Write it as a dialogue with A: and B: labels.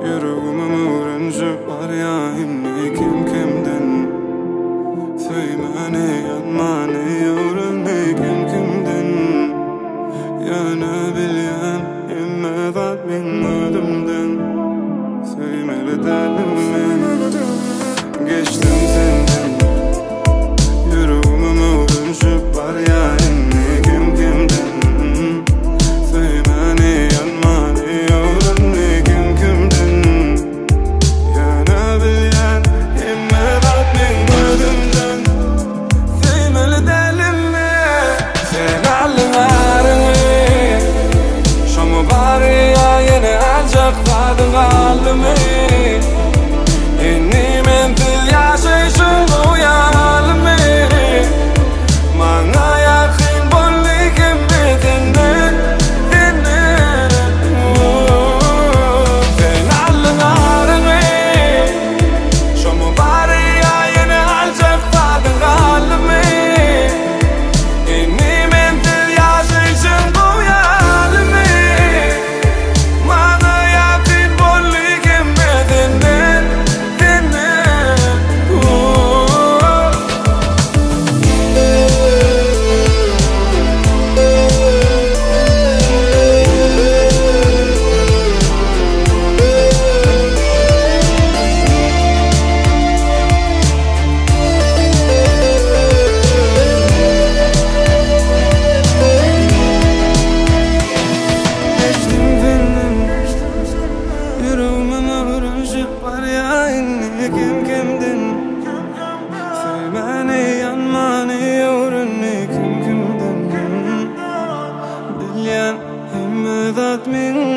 A: Yüreğime öğrenci var ya inni kim kimden. Söymeni yanmani öğrenni kim kimden. Yana bilyen imme zat min ödümden. Söymeli delim men geçtim senden. Yüreğime öğrenci var ya inni kim kimden. Söymeni yanmani öğrenni kim kimden. Yana bilyen imme zat min ödümden. Söymeli delim men sen allarını. Şomu bari ya yine ancak fadın alımı. Inni men til yaşayışın bu yalımı. Bana yakın bollikim bitinde. Sen allarını. Şomu bari ya yine ancak fadın alımı. Inni men til yaşayışın bu yalımı. Bana yakın bollikim bitinde. Kim kimden. Söymeni yanmani öğrenni kim kimden. Bilyen himme zat min